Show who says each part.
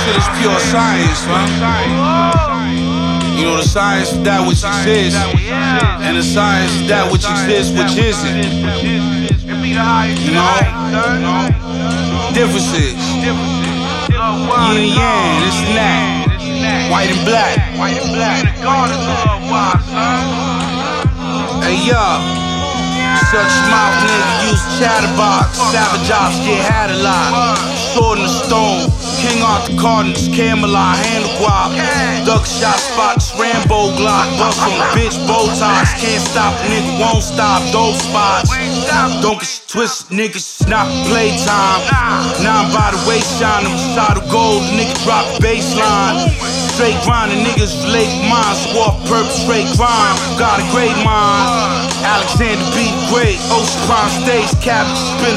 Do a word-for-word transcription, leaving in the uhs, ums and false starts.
Speaker 1: shit is pure science, man. You know, the science is that which exists, and the science is that which exists which isn't. You know? Differences. Yin and yang, this and that. White and black. Hey, yo. Such mouth nigga use chatterbox. Savage ops get had a lot. Sword in the stone. King Arthur Cardinals, Camelot, handle guap. Duck shot spots, Rambo Glock. Bust on bitch bow ties. Can't stop, nigga won't stop. Those spots. Don't get twisted, niggas. Not playtime. Now I'm by the waistline. I'm side of gold. Nigga drop baseline. Straight grinding, niggas relate minds. War purpose, straight crime. Got a great mind. Alexander B. Great. Ocean Prime Stage, Captain. Spin